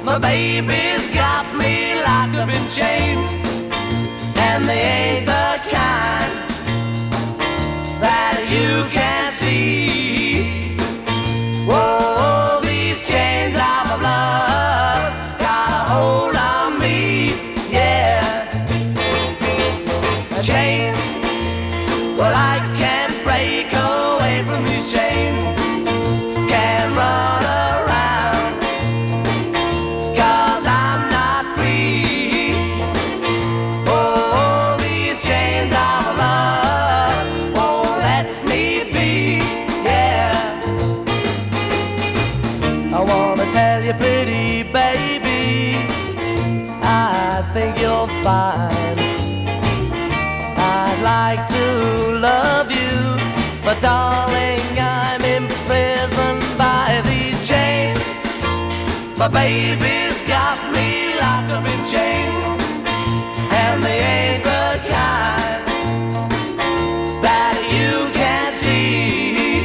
My baby's got me locked up in chains, and they ain't the kind that you can see. Whoa, these chains of love got a hold on me, yeah. A chain, well, I can't break away from these chains. Can't run around, 'cause I'm not free. Oh, these chains of love won't let me be, yeah. I wanna tell you, pretty baby, I think you're fine. I'd like to love you, but darling, I'm imprisoned by these chains. My baby's got me locked up in chains, and they ain't the kind that you can see.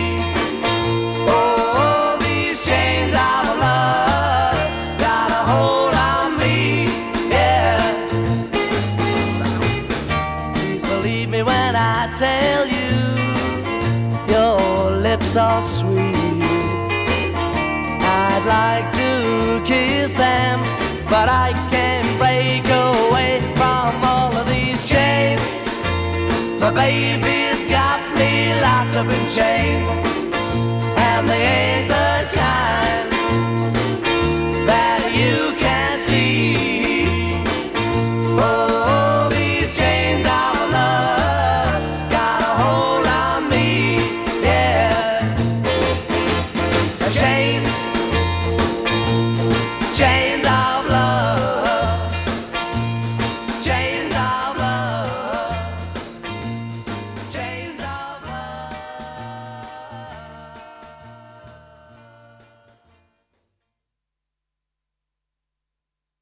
Oh, these chains of love got a hold on me, yeah. Please believe me when I tell you, your lips are sweet. I'd like to kiss them, but I can't break away from all of these chains. My baby's got me locked up in chains, and they ain't